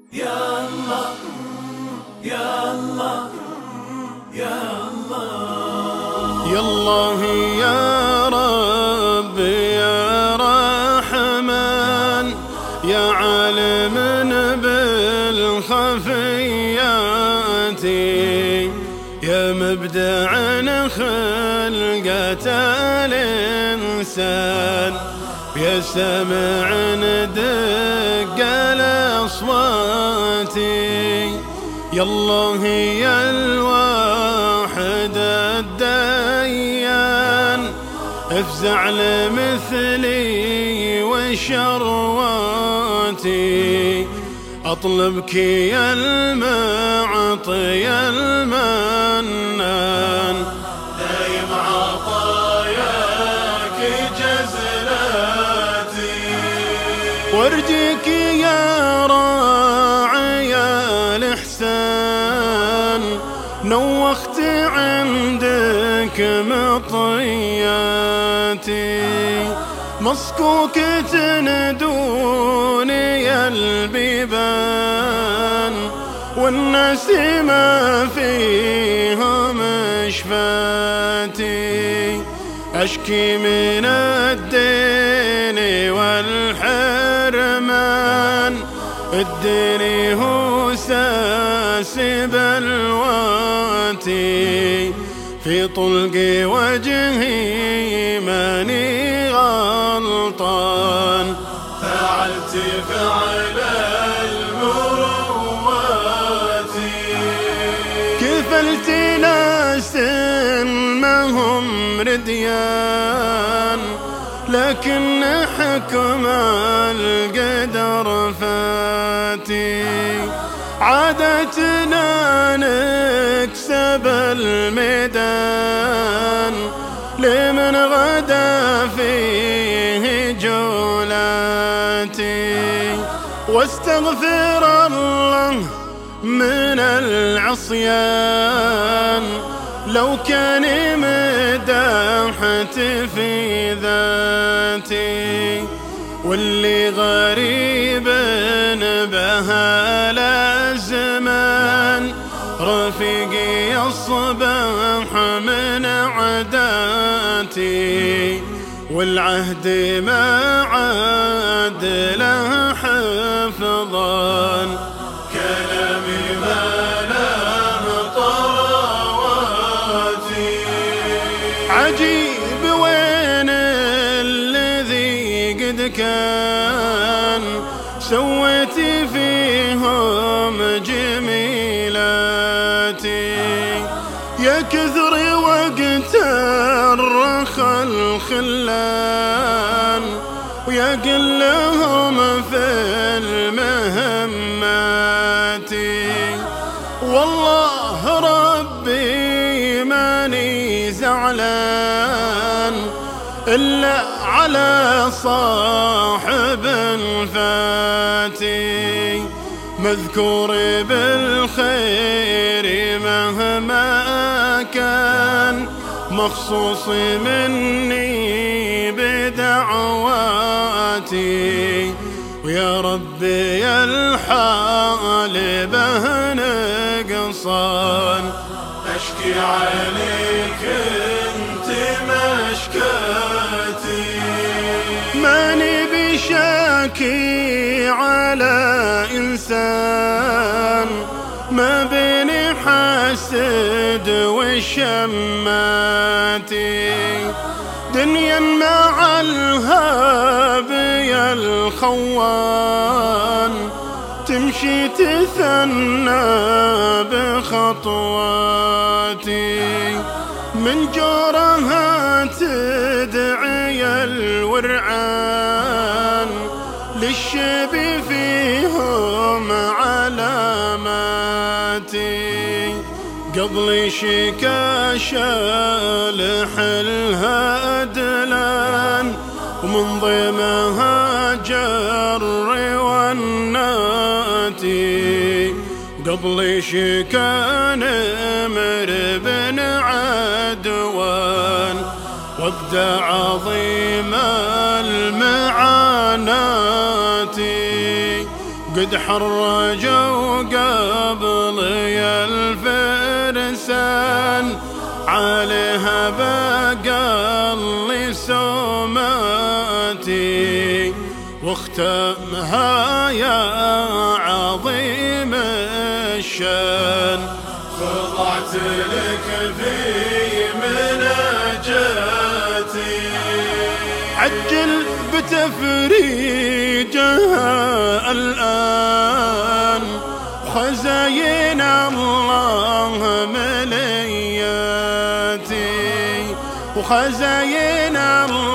يا الله يا الله يا الله يا الله يا رب يا رحمن يا عالم بالخفيات يا مبدع خلقة الإنسان يا سمع دق الأصوات يا الله يا الواحد الديان افزع لمثلي وشرواتي أطلبك يا المعطي يا المنان دايم عطاياك جزلاتي وارجيك يا راعي الإحسان نوخت عندك مطياتي مصكوكة دوني البيبان والناس ما فيهم شفاتي أشكي من الدين والحرمان الدين هو ساس بلواتي في طلق وجهي ماني غلطان فعلت فعل المروات كفلت ناس ما هم رديان لكن حكم القدر فاتي عادتنا نكسب الميدان لمن غدا فيه جولاتي واستغفر الله من العصيان لو كان مداحت في ذاتي واللي غريب بها الأزمان رفيقي يصبح من عداتي والعهد ما عاد له حفظان كلامي ما له طراواتي عجيب وين الذي قد كان سويتي فيهم جميلاتي يا كثر وقت الرخى الخلان ويا قلهم في المهمات والله ربي ماني زعلان إلا على صاحب فاتي مذكور بالخير مهما كان مخصوص مني بدعواتي ويا ربي يا الحال به نقصان أشكي عليك انت مشكاتي ماني بشاكي على إنسان ما بين حاسد وشماتي دنيا مع الهاب يا الخوان تمشي تثنى بخطواتي من جورها تدعي الورعان للشبي فيهم علاماتي قبل شكا شالح الهدلان ومن ضمها جر والناتي قبل شكا نمر بن عدوان وابدع عظيم المعانات قد حرجوا قبلي الفرسان عليها بقلي سماتي واختمها يا عظيم الشان. خضعت لك في مناجاتي عجل بتفريجها الآن خزاين الله ملياتي وخزاين الله